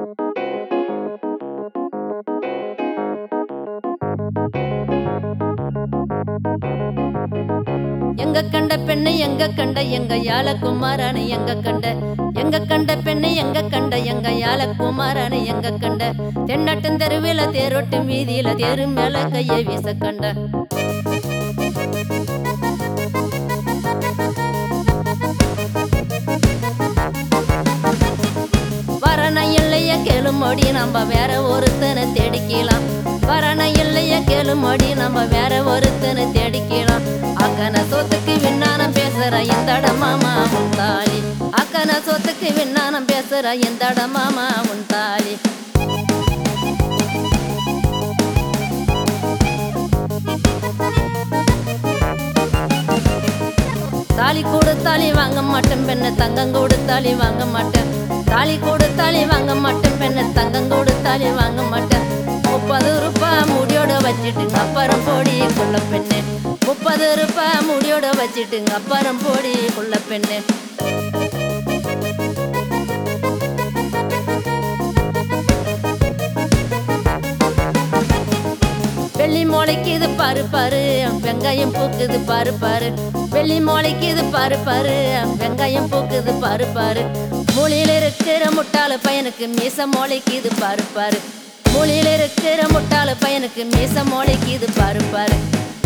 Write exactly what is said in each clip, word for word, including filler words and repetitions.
எங்க கண்ட பெண்ணை எங்க கண்ட எங்க யாழ குமாரானு எங்க கண்ட எங்க கண்ட பெண்ணை எங்க கண்ட எங்க யாழ குமாரானு எங்க கண்ட தென்னாட்டும் தெருவில தேரோட்டு வீதியில தேரு மேல கையை வீச கண்ட வரண இல்லைய கேளுமோடி நம்ம வேற ஒருத்தனை தேடிக்கலாம் வரண இல்லைய கேளுமோடி நம்ம வேற ஒருத்தனை தேடிக்கலாம் அக்கன சொத்துக்கு விண்ணானம் பேசுற எந்தட மாமா உன் தாலி அக்கன சொத்துக்கு விண்ணானம் பேசுற எந்தட மாமா உன் தாலி தாலி கொடுத்தாலி வாங்க மாட்டேன் பெண்ணை தங்கம் கொடுத்தாலி வாங்க மாட்டேன் தாலி கொடுத்தாலி வாங்க மாட்டேன் பெண்ணை தங்கம் கொடுத்தாலி வாங்க மாட்டேன் முப்பது ரூபாய் முடியோட வச்சுட்டுங்க அப்புறம் போடி குள்ள பெண்ணு முப்பது ரூபாய் முடியோட வச்சுட்டுங்க அப்புறம் போடி குள்ள பெண்ணு வெள்ளி மோளைக்கு இது பாரு பாரு வெங்காயம் பூக்குது பாரு பாரு வெள்ளி மோளைக்கு இது பாரு பாரு வெங்காயம் பூக்குது பாரு பாரு மூலையில இருக்கிற முட்டாள பையனுக்கு மீச மோளைக்கு இது பாரு பாரு மூலையில இருக்கிற முட்டாள பையனுக்கு மீச மோளைக்கு இது பாரு பாரு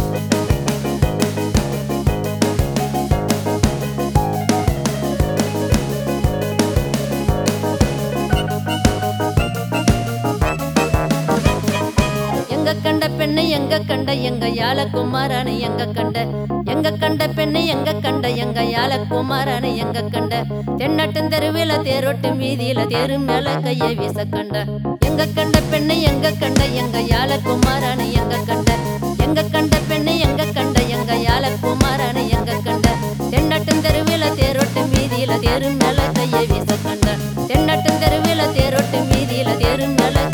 எங்க கண்ட பெண்ணை எங்க கண்ட எங்க யாழ குமாரானு எங்க கண்ட எங்க கண்ட பெண்ணை எங்க கண்ட எங்க யாழ குமாரானு எங்க கண்ட தென்னாட்டும் தெருவில தேரோட்டு வீதியில தேரு மேல கையை வீச கண்ட எங்க கண்ட பெண்ணை எங்க கண்ட எங்க யாழ குமாரானு எங்க கண்ட எங்க கண்ட பெண்ணை எங்க கண்ட எங்க யாழ குமாரானு எங்க கண்ட தென்னாட்டும் தெருவில தேரோட்டு வீதியில தேரு மேல கையை வீச கண்ட தென்னாட்டும் தெருவில தேரோட்டு வீதியில தேரு மேல